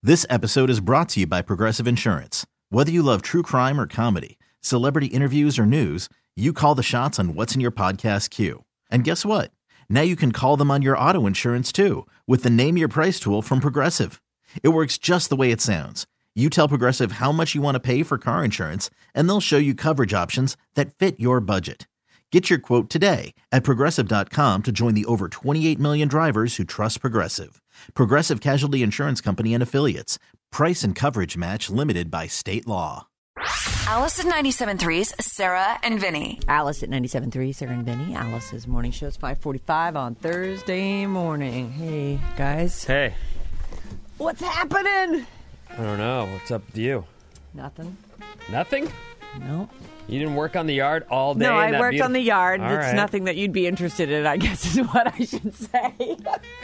This episode is brought to you by Progressive Insurance. Whether you love true crime or comedy, celebrity interviews or news, you call the shots on what's in your podcast queue. And guess what? Now you can call them on your auto insurance too with the Name Your Price tool from Progressive. It works just the way it sounds. You tell Progressive how much you want to pay for car insurance, and they'll show you coverage options that fit your budget. Get your quote today at Progressive.com to join the over 28 million drivers who trust Progressive. Progressive Casualty Insurance Company and Affiliates. Price and coverage match limited by state law. Alice at 97.3's Sarah and Vinny. Alice at 97.3, Sarah and Vinny. Alice's morning show is 5:45 on Thursday morning. Hey, guys. Hey. What's happening? I don't know. What's up with you? Nothing. Nothing? No. You didn't work on the yard all day? No, I worked on the yard. All It's right. nothing that you'd be interested in, I guess is what I should say.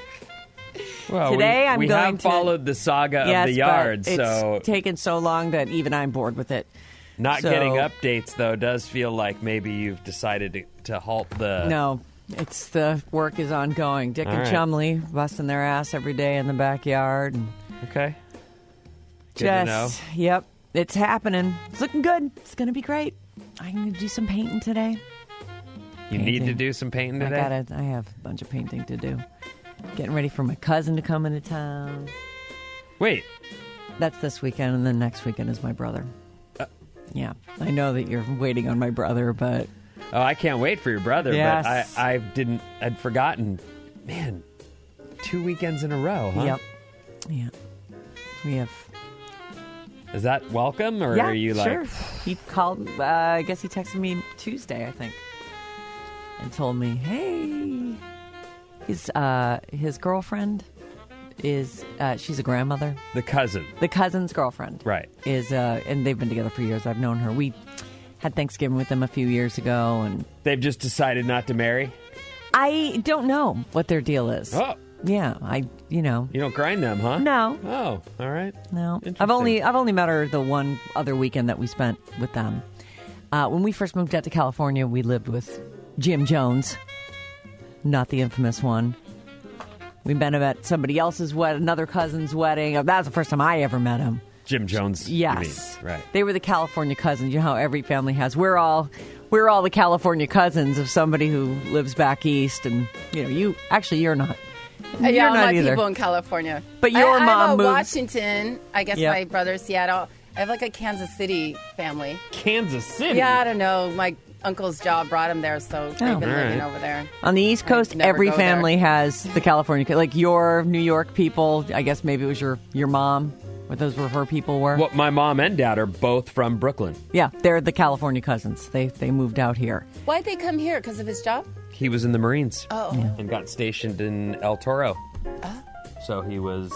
Well, Today I'm we going have to... followed the saga yes, of the yard, but so... it's taken so long that even I'm bored with it. Not getting updates, though, does feel like maybe you've decided to halt the... No, it's the work is ongoing. Dick All and right. Chumley busting their ass every day in the backyard. And Okay. Good to know. Yep, it's happening. It's looking good. It's going to be great. I'm going to do some painting today. You need to do some painting today? I have a bunch of painting to do. Getting ready for my cousin to come into town. Wait. That's this weekend, and then next weekend is my brother. Yeah, I know that you're waiting on my brother, but... Oh, I can't wait for your brother, Yes. but I'd forgotten. Man, 2 weekends in a row, huh? Yep. Yeah. We have... Is that welcome, or yeah, are you like... sure. He called, I guess he texted me Tuesday, I think, and told me, hey, his girlfriend is, she's a grandmother. The cousin. The cousin's girlfriend. Right. Is, and they've been together for years. I've known her. We had Thanksgiving with them a few years ago, and... They've just decided not to marry? I don't know what their deal is. Oh. Yeah, You don't grind them, huh? No. Oh, all right. No. Interesting. I've only met her the one other weekend that we spent with them. When we first moved out to California, we lived with Jim Jones, not the infamous one. We met him at somebody else's another cousin's wedding. That was the first time I ever met him. Jim Jones. Yes. You mean. Right. They were the California cousins. You know how every family has. We're all the California cousins of somebody who lives back east, and you're not. Yeah, You're all not my either. people in California. But your I mom have moved. Washington. I guess Yep. my brother's Seattle. I have like a Kansas City family. Kansas City? Yeah, I don't know. My uncle's job brought him there, so they've been All living right. over there. On the East Coast, never every go family there. has the California, like your New York people. I guess maybe it was your mom, what those were her people were. Well, my mom and dad are both from Brooklyn. Yeah, they're the California cousins. They moved out here. Why'd they come here? Because of his job? He was in the Marines. Oh. And got stationed in El Toro. So he was,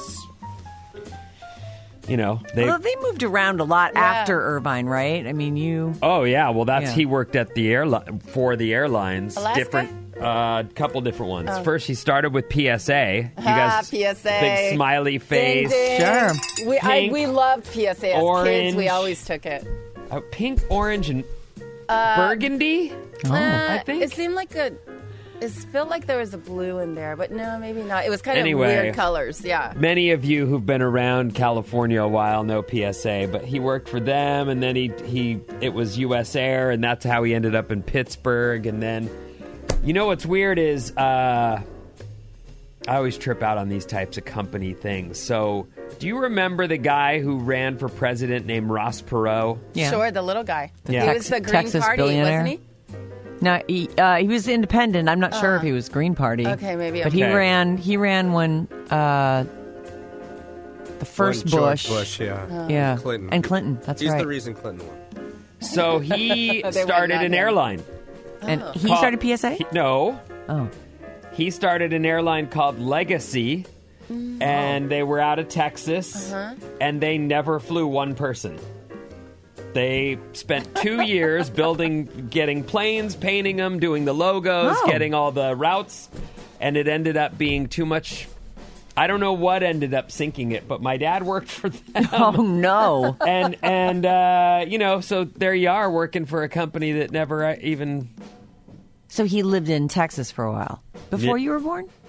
Although they moved around a lot Yeah. after Irvine, right? I mean, you. Oh, yeah. Well, Yeah. he worked at the for the airlines. Alaska? Couple different ones. First, he started with PSA. You guys, PSA. big smiley face. Ding, ding. Sure. Pink, We loved PSA as kids. orange. We always took it. Pink, orange, and burgundy. I think. It seemed like it felt like there was a blue in there, but no, maybe not. It was kind Anyway. of weird colors, yeah. Many of you who've been around California a while know PSA, but he worked for them, and then it was U.S. Air, and that's how he ended up in Pittsburgh. And then, what's weird is I always trip out on these types of company things. So, do you remember the guy who ran for president named Ross Perot? Yeah. Sure, the little guy. Yeah. He was the Green Texas Party, billionaire. wasn't he? No, he was independent. I'm not sure if he was Green Party. Okay, maybe. But he Okay. ran when the first When George Bush. Bush, yeah. Yeah. Clinton. And Clinton. That's He's right. the reason Clinton won. So he went started not an him. airline. And he Called- started PSA? No. Oh. He started an airline called Legacy, and they were out of Texas, and they never flew one person. They spent 2 years getting planes, painting them, doing the logos, Oh. getting all the routes, and it ended up being too much. I don't know what ended up sinking it, but my dad worked for them. Oh, no. and so there you are working for a company that never even... So he lived in Texas for a while. Before Yeah. you were born?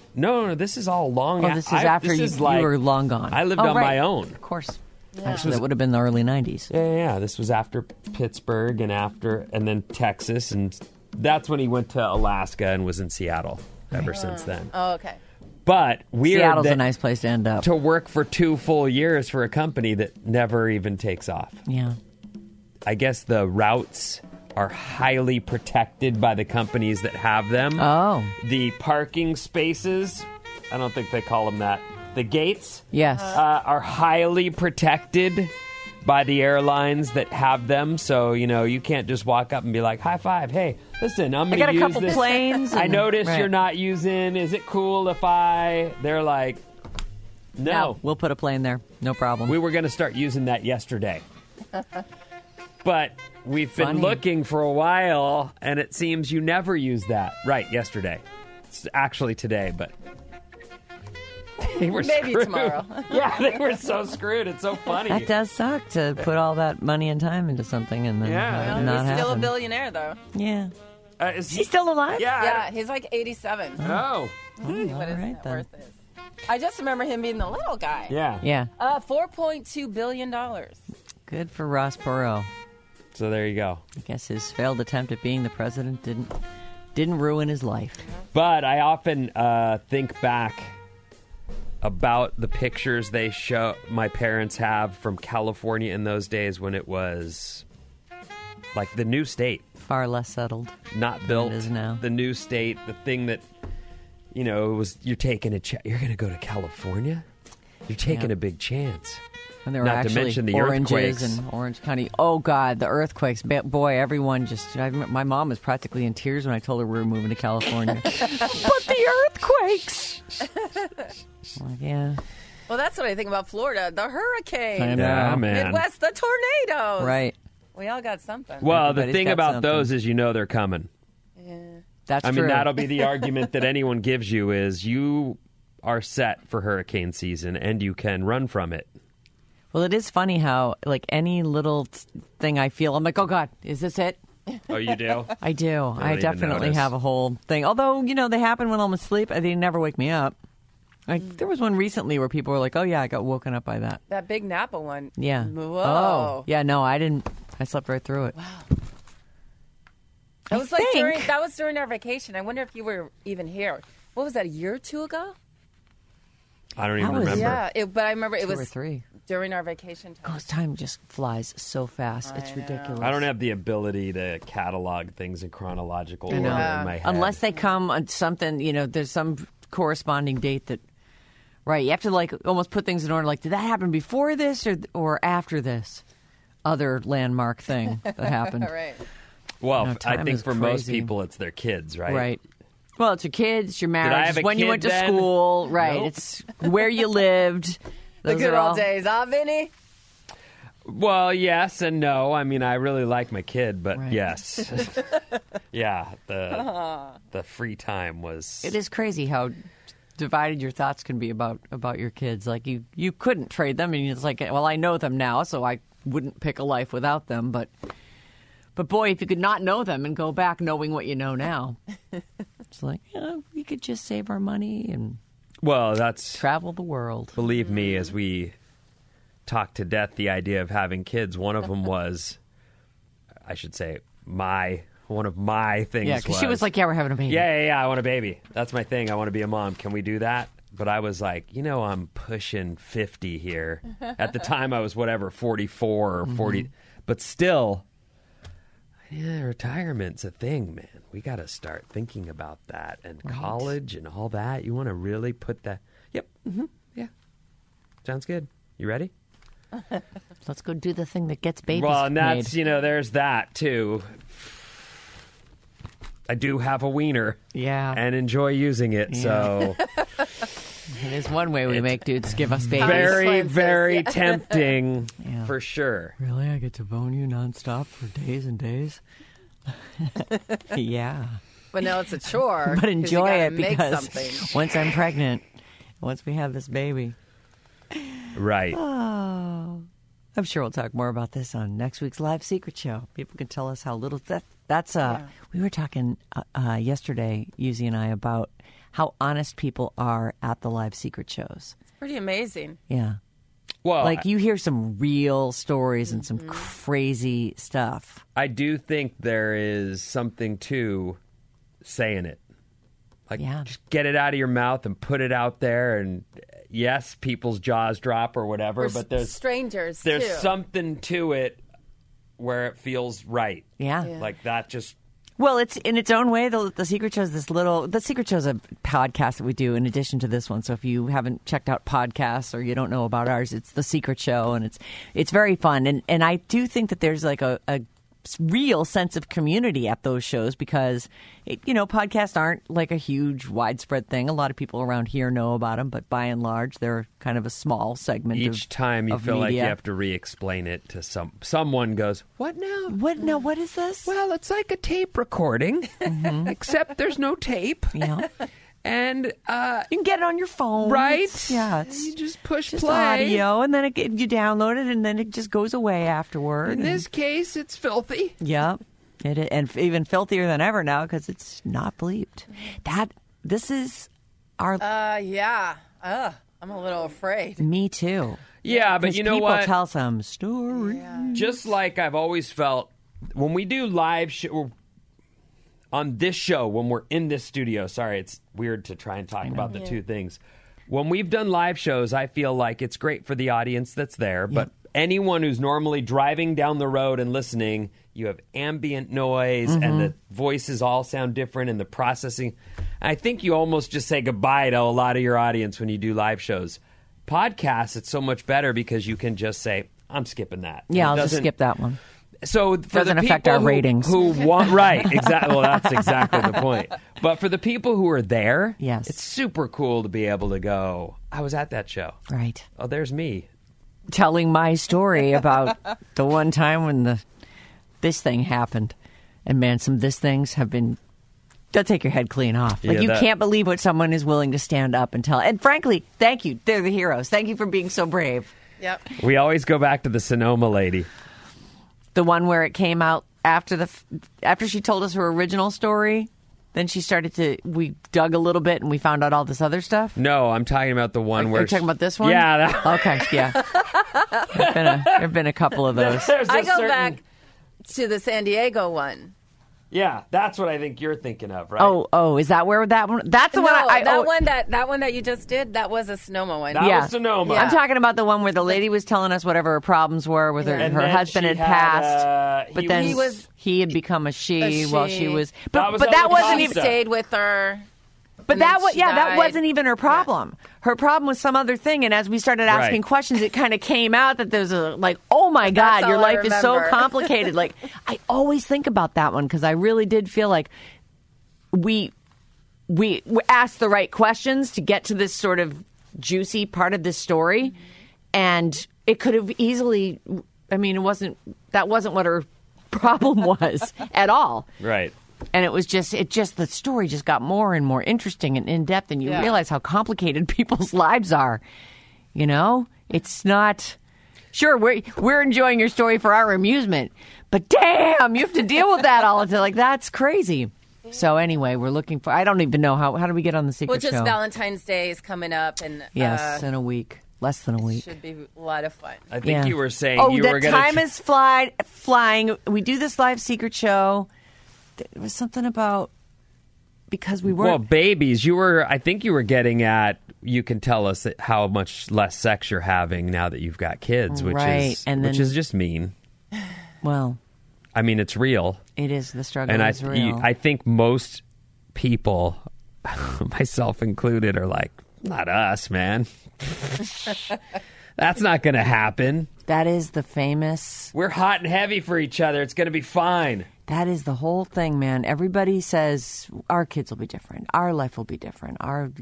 No, this is all long. Oh, this is after you were long gone. I lived on my own. Of course. Actually, that would have been the early 90s. Yeah. This was after Pittsburgh and then Texas, and that's when he went to Alaska and was in Seattle ever since then. Oh, okay. But weird. Seattle's a nice place to end up. To work for 2 full years for a company that never even takes off. Yeah. I guess the routes are highly protected by the companies that have them. Oh. The parking spaces, I don't think they call them that. The gates, Yes. are highly protected by the airlines that have them. So, you can't just walk up and be like, high five. Hey, listen, I'm going to use I got a couple this. planes. I noticed right. you're not using. Is it cool if They're like, no. We'll put a plane there. No problem. We were going to start using that yesterday. But we've been looking for a while, and it seems you never use that. Right, yesterday. It's actually today, but they were Maybe screwed. tomorrow. Yeah, they were so screwed. It's so funny. That does suck to put all that money and time into something and then have it not He's still a happen. billionaire, though. Yeah. Is Is he still alive? Yeah. Yeah, he's like 87. Oh. All What his right, net then. worth is. I just remember him being the little guy. Yeah. Yeah. $4.2 billion. Good for Ross Perot. So there you go. I guess his failed attempt at being the president didn't ruin his life. But I often think back about the pictures they show my parents have from California in those days when it was like the new state. Far less settled. Not built. It is now. The new state, the thing that, it was, you're taking you're going to go to California? You're taking a big chance. And there were Not to actually mention the oranges earthquakes. and Orange County. Oh, God, the earthquakes. Boy, everyone my mom was practically in tears when I told her we were moving to California. But the earthquakes! Like, yeah. Well, that's what I think about Florida. The hurricanes. I know. Yeah, man. Midwest, the tornadoes. Right. We all got something. Well, the Everybody's thing got about something. those is they're coming. That's I true. mean, that'll be the argument that anyone gives you is you are set for hurricane season and you can run from it. Well, it is funny how, like, any little thing I feel, I'm like, oh, God, is this it? Oh, you do? I do. I even definitely notice. have a whole thing. Although, they happen when I'm asleep. They never wake me up. Like, there was one recently where people were like, oh, yeah, I got woken up by that. That big Napa one. Yeah. Whoa. Oh, yeah, no, I didn't. I slept right through it. Wow. That was that was during our vacation. I wonder if you were even here. What was that, a year or two ago? I don't even That was- remember. Yeah, but I remember it 2 was or 3. during our vacation time. Oh, time just flies so fast. It's ridiculous. I don't have the ability to catalog things in chronological order in know. my head. Unless they come on something, there's some corresponding date that, right, you have to, like, almost put things in order. Like, did that happen before this or after this other landmark thing that happened? Right. Well, No, I time think is for most crazy. people, it's their kids, right? Right. Well, it's your kids, your marriage, I have a when you kid went to then? school, right? Nope. It's where you lived. The Those good are all old days, huh, Vinny? Well, yes and no. I mean, I really like my kid, but Right. yes. Yeah, the free time was... It is crazy how divided your thoughts can be about your kids. Like, you couldn't trade them, and it's like, well, I know them now, so I wouldn't pick a life without them. But boy, if you could not know them and go back knowing what you know now, it's like, we could just save our money and Well, that's... travel the world. Believe me, as we talked to death the idea of having kids, one of them was, I should say, one of my things Yeah, because she was like, yeah, we're having a baby. Yeah, I want a baby. That's my thing. I want to be a mom. Can we do that? But I was like, I'm pushing 50 here. At the time, I was 44 or 40. But still, retirement's a thing, man. We got to start thinking about that. And college and all that. You want to really put that. Yep. Yeah. Sounds good. You ready? Let's go do the thing that gets babies Well, and that's, made. there's that, too. I do have a wiener. Yeah. And enjoy using it, so... It is one way we make dudes give us babies. Very, Consequences, very yeah. tempting, Yeah. for sure. Really? I get to bone you nonstop for days and days? Yeah. But now it's a chore. But 'cause you enjoy gotta it make because something. once I'm pregnant, once we have this baby. Right. Oh. I'm sure we'll talk more about this on next week's Live Secret Show. People can tell us how little... That's we were talking yesterday, Yuzi and I, about how honest people are at the live secret shows. Pretty amazing. Yeah. Well, Like, you hear some real stories and some crazy stuff. I do think there is something to saying it. Like, Yeah. just get it out of your mouth and put it out there. And yes, people's jaws drop or whatever, We're but there's strangers, there's too. something to it where it feels right. Yeah. Like that just. Well, it's in its own way. The Secret Show's The Secret Show's a podcast that we do in addition to this one. So if you haven't checked out podcasts or you don't know about ours, it's The Secret Show, and it's very fun. And I do think that there's like a real sense of community at those shows because, podcasts aren't like a huge widespread thing. A lot of people around here know about them, but by and large, they're kind of a small segment Each time you of feel like you media. have to re-explain it to someone goes, what now? What? No, what is this? Well, it's like a tape recording, except there's no tape. Yeah. And, You can get it on your phone. right? Yeah. You just push just play. audio, and then you download it, and then it just goes away afterward. In this case, it's filthy. Yeah, it is, and even filthier than ever now because it's not bleeped. This is our. Yeah. I'm a little afraid. Me too. Yeah, but 'Cause you know people what? tell some story. Just like I've always felt when we do live show on this show, when we're in this studio. Sorry, it's weird to try and talk about the two things. When we've done live shows, I feel like it's great for the audience that's there, but anyone who's normally driving down the road and listening, you have ambient noise and the voices all sound different and the processing. I think you almost just say goodbye to a lot of your audience when you do live shows. Podcasts, it's so much better because you can just say, I'm skipping that. Yeah, It I'll just doesn't- skip that one. So for Doesn't the affect people our ratings. who want right, exactly. Well, that's exactly the point. But for the people who are there, Yes. it's super cool to be able to go, I was at that show. Right. Oh, there's me. Telling my story about the one time when this thing happened, and man, some this things have been. They'll take your head clean off. Like, Yeah, you that- can't believe what someone is willing to stand up and tell. And frankly, thank you. They're the heroes. Thank you for being so brave. Yep. We always go back to the Sonoma lady. The one where it came out after she told us her original story. Then we dug a little bit and we found out all this other stuff. No, I'm talking about the one where Are you talking about this one? Yeah. That, Okay, yeah. There have been a couple of those. there's I a go certain- back to the San Diego one. Yeah, that's what I think you're thinking of, right? Oh, is that where that one? That's the No, one. that one that you just did, that was a Sonoma one. That Yeah. was Sonoma. Yeah. I'm talking about the one where the lady was telling us whatever her problems were with her. And Her then husband she had passed, had, but he then was- he had become a she A while she. she was. That But was but that Ellen wasn't He even. Costa. stayed with her. But and then that was she that died. wasn't even her problem. Her problem was some other thing. And as we started asking Right. questions, it kind of came out that there's oh my God, That's your all I life is so remember. complicated. Like, I always think about that one because I really did feel like we asked the right questions to get to this sort of juicy part of this story, and it could have easily. I mean, that wasn't what her problem was at all. Right. And it was the story just got more and more interesting and in depth, and you Yeah. realize how complicated people's lives are. It's not. Sure, we're enjoying your story for our amusement, but damn, you have to deal with that all the time. Like, that's crazy. So anyway, we're looking for. I don't even know how do we get on the secret Well, just show? Valentine's Day is coming up, and Yes, in a week, less than a week. should be a lot of fun. I think Yeah. you were saying Oh, you that were going time is flying. We do this live secret show. There was something about because we Well, weren't. babies, I think you were getting at, you can tell us that how much less sex you're having now that you've got kids, which Right, and which then- is just mean. Well, I mean, it's real. it is the struggle. And is real. I think most people, myself included, are like, not us, man. That's not going to happen. That is the famous. We're hot and heavy for each other. It's going to be fine. That is the whole thing, man. Everybody says our kids will be different. Our life will be different.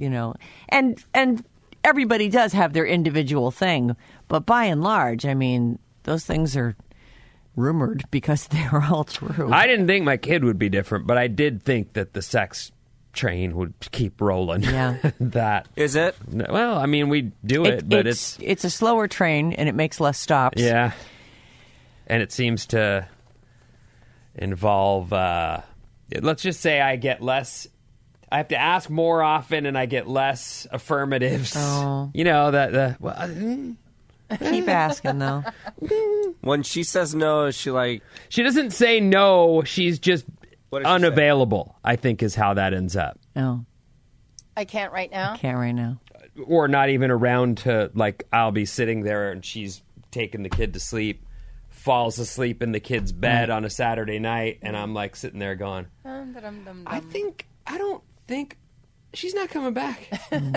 And everybody does have their individual thing. But by and large, I mean, those things are rumored because they're all true. I didn't think my kid would be different, but I did think that the sex train would keep rolling. Yeah. That Is it? well, I mean, we do it, but it's a slower train and it makes less stops. yeah, and it seems to involve. Let's just say I I have to ask more often, and I get less affirmatives. Oh. You know, Keep asking, though. When she says no, is she like... She doesn't say no. She's just What does she unavailable, I think is how that ends up. Oh, I can't right now. can't right now. Or not even around to, like, I'll be sitting there and she's taking the kid to sleep, falls asleep in the kid's bed on a Saturday night, and I'm, like, sitting there going, I don't think she's not coming back.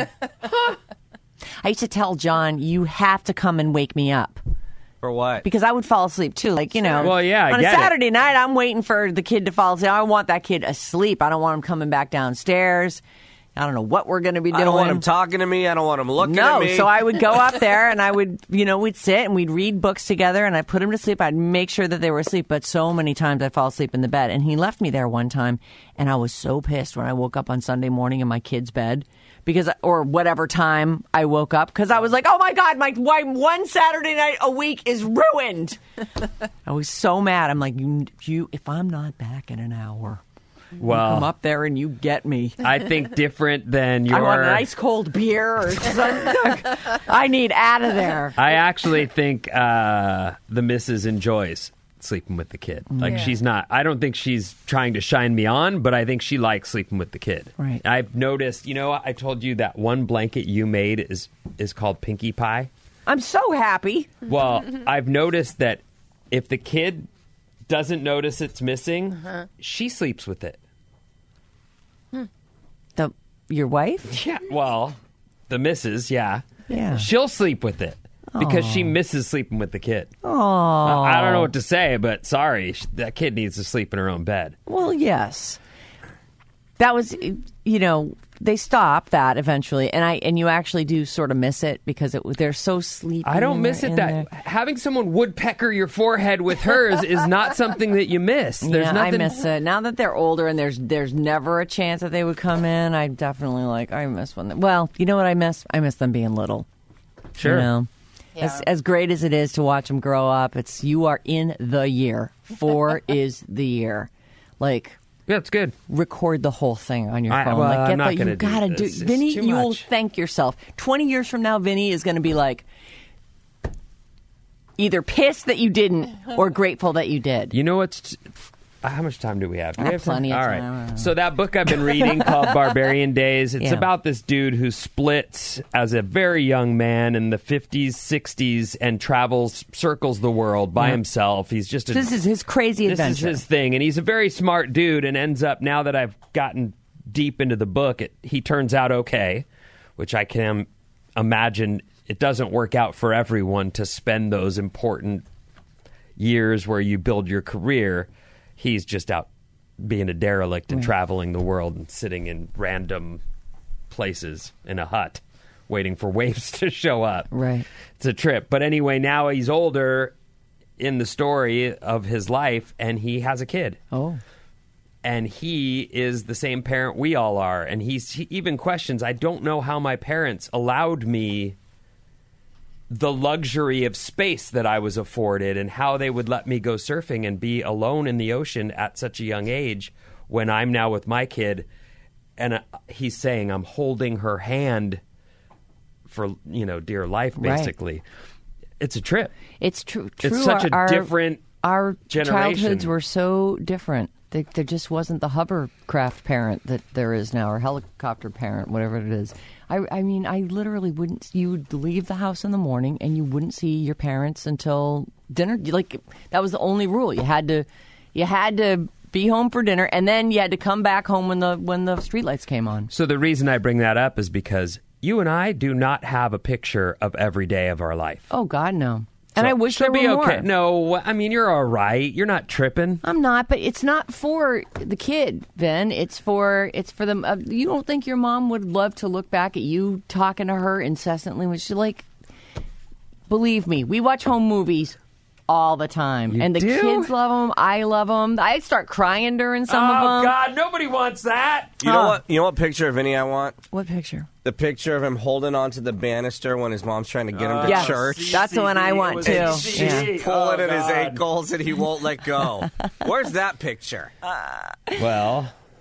I used to tell John, you have to come and wake me up. For what? Because I would fall asleep, too. Like, you know, Well, yeah, I on a get it. Saturday night, I'm waiting for the kid to fall asleep. I want that kid asleep. I don't want him coming back downstairs. I don't know what we're going to be doing. I don't want him talking to me. I don't want him looking at me. No, so I would go up there and I would, we'd sit and we'd read books together and I'd put him to sleep. I'd make sure that they were asleep, but so many times I'd fall asleep in the bed. And he left me there one time and I was so pissed when I woke up on Sunday morning in my kid's bed or whatever time I woke up because I was like, oh my God, my one Saturday night a week is ruined. I was so mad. I'm like, if I'm not back in an hour. Well, Come up there and you get me. I think different than your... I want an ice cold beer or something. I need out of there. I actually think the missus enjoys sleeping with the kid. Like, she's not... I don't think she's trying to shine me on, but I think she likes sleeping with the kid. Right. I've noticed... I told you that one blanket you made is called Pinkie Pie. I'm so happy. Well, I've noticed that if the kid doesn't notice it's missing, she sleeps with it. Your wife? Yeah, well, the missus, yeah. Yeah. She'll sleep with it because she misses sleeping with the kid. Oh. I don't know what to say, but sorry, that kid needs to sleep in her own bed. Well, yes. That was, they stopped that eventually, and you actually do sort of miss it because they're so sleepy. I don't miss it that having someone woodpecker your forehead with hers is not something that you miss. There's nothing. I miss it. Now that they're older and there's never a chance that they would come in, I definitely I miss when. Well, you know what I miss? I miss them being little. Sure. Yeah. As great as it is to watch them grow up, you are in the year. 4 is the year. Yeah, it's good. Record the whole thing on your phone. Well, get I'm not you gonna do gotta this. It's Vinny, too you will much. thank yourself. 20 years from now, Vinny is going to be either pissed that you didn't or grateful that you did. You know what's... How much time do we have? Do we have plenty of All time. right. So that book I've been reading called Barbarian Days, it's Yeah. about this dude who splits as a very young man in the 50s, 60s, and circles the world by himself. He's just This is his crazy This adventure. is his thing, and he's a very smart dude and ends up, now that I've gotten deep into the book, he turns out okay, which I can imagine it doesn't work out for everyone to spend those important years where you build your career. He's just out being a derelict and traveling the world and sitting in random places in a hut waiting for waves to show up. Right. It's a trip. But anyway, now he's older in the story of his life, and he has a kid. Oh. And he is the same parent we all are. And he even questions, I don't know how my parents allowed me the luxury of space that I was afforded and how they would let me go surfing and be alone in the ocean at such a young age when I'm now with my kid. And he's saying I'm holding her hand for, dear life, basically. Right. It's a trip. It's true. It's such a different Our generation. childhoods were so different. There just wasn't the hovercraft parent that there is now, or helicopter parent, whatever it is. I mean, I literally wouldn't. You would leave the house in the morning and you wouldn't see your parents until dinner. That was the only rule. You had to be home for dinner, and then you had to come back home when the streetlights came on. So the reason I bring that up is because you and I do not have a picture of every day of our life. Oh God, no. And I wish there be were okay. more. No, I mean, you're all right. You're not tripping. I'm not, but it's not for the kid, Ben. It's for them. You don't think your mom would love to look back at you talking to her incessantly when she's believe me, we watch home movies all the time. And the kids love them. I love them. I start crying during some of them. Oh, God, nobody wants that. You know what? You know what picture of Vinny I want? What picture? The picture of him holding onto the banister when his mom's trying to get him to church. That's the one I want, too. And she's pulling at his ankles and he won't let go. Where's that picture? Well,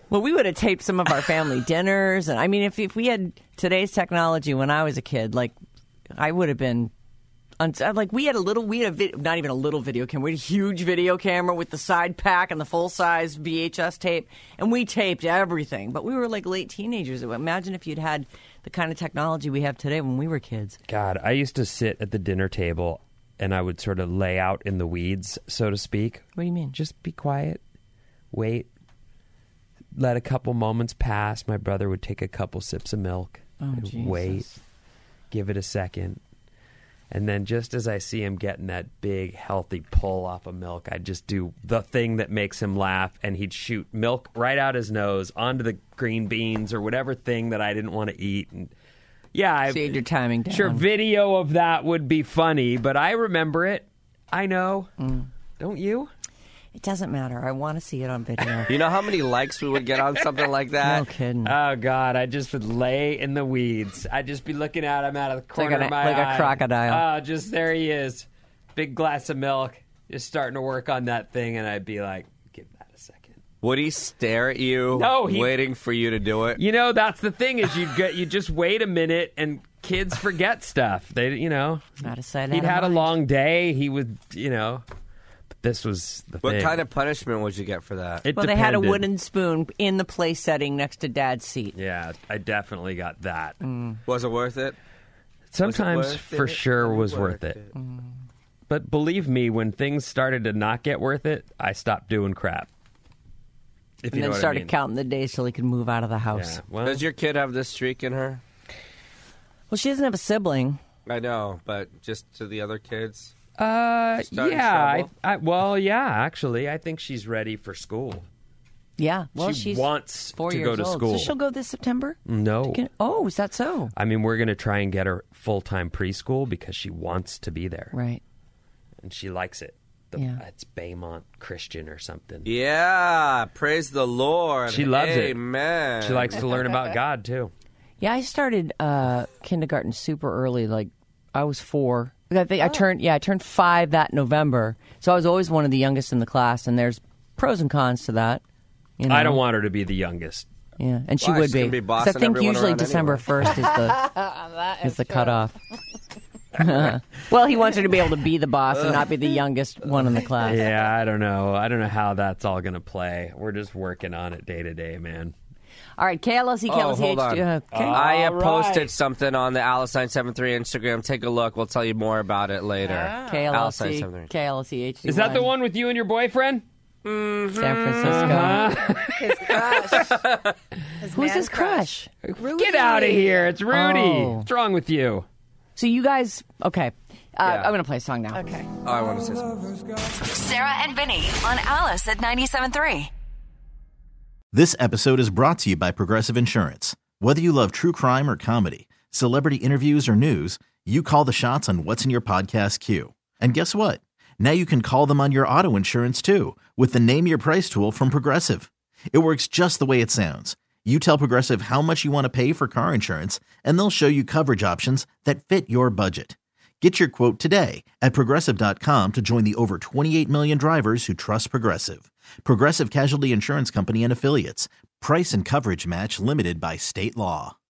Well, we would have taped some of our family dinners. And I mean, if we had today's technology when I was a kid, like, I would have been... Like, not even a little video camera. We had a huge video camera with the side pack and the full-size VHS tape. And we taped everything. But we were, like, late teenagers. Imagine if you'd had the kind of technology we have today when we were kids. God, I used to sit at the dinner table, and I would sort of lay out in the weeds, so to speak. What do you mean? Just be quiet. Wait. Let a couple moments pass. My brother would take a couple sips of milk. Oh, Jesus. Wait. Give it a second. And then just as I see him getting that big, healthy pull off of milk, I'd just do the thing that makes him laugh, and he'd shoot milk right out his nose onto the green beans or whatever thing that I didn't want to eat. And yeah, So you had your timing down. Sure, video of that would be funny, but I remember it. I know. Don't you? It doesn't matter. I want to see it on video. You know how many likes we would get on something like that? No kidding. Oh, God, I just would lay in the weeds. I'd just be looking at him out of the corner of my eye. Like a crocodile. Oh, just there he is. Big glass of milk. Just starting to work on that thing, and I'd be like, give that a second. Would he stare at you, waiting for you to do it? You know, that's the thing is you just wait a minute, and kids forget stuff. They, Out of sight, he'd had a long day. He would, This was the thing. What kind of punishment would you get for that? It Well, depended. they had a wooden spoon in the play setting next to Dad's seat. Yeah, I definitely got that. Was it worth it? Sometimes, worth for it? sure, was Worth worth it. But believe me, when things started to not get worth it, I stopped doing crap. If And you know then what started I mean. counting the days till he could move out of the house. Yeah, well, Does your kid have this streak in her? Well, she doesn't have a sibling. I know, but just to the other kids? yeah. Actually, I think she's ready for school. Yeah. Well, she she's wants 4 to years go to old. school. So she'll go this September? No. Oh, is that so? I mean, we're going to try and get her full-time preschool because she wants to be there. Right. And she likes it. Yeah. It's Baymont Christian or something. Yeah, praise the Lord. She loves it. Amen. She likes to learn about God, too. Yeah, I started kindergarten super early. Like, I was 4. I think I turned 5 that November. So I was always one of the youngest in the class, and there's pros and cons to that. You know? I don't want her to be the youngest. Yeah, and she Why? would She's be. gonna be 'Cause bossing I think everyone usually around December anyway. 1st is the cutoff. Well, he wants her to be able to be the boss and not be the youngest one in the class. Yeah, I don't know. I don't know how that's all going to play. We're just working on it day to day, man. All right, KLSE, Oh, hold on. okay. I All posted right. something on the Alice973 Instagram. Take a look. We'll tell you more about it later. KLSE, Alice973. KLSE HD1. Is that the one with you and your boyfriend? San Francisco. His crush. Who's his crush? Get out of here. It's Rudy. Oh. What's wrong with you? So you guys, okay. Yeah. I'm going to play a song now. Okay. Oh, I want to say something. Sarah and Vinny on Alice at 97.3. This episode is brought to you by Progressive Insurance. Whether you love true crime or comedy, celebrity interviews or news, you call the shots on what's in your podcast queue. And guess what? Now you can call them on your auto insurance too with the Name Your Price tool from Progressive. It works just the way it sounds. You tell Progressive how much you want to pay for car insurance, and they'll show you coverage options that fit your budget. Get your quote today at Progressive.com to join the over 28 million drivers who trust Progressive. Progressive Casualty Insurance Company and Affiliates. Price and coverage match limited by state law.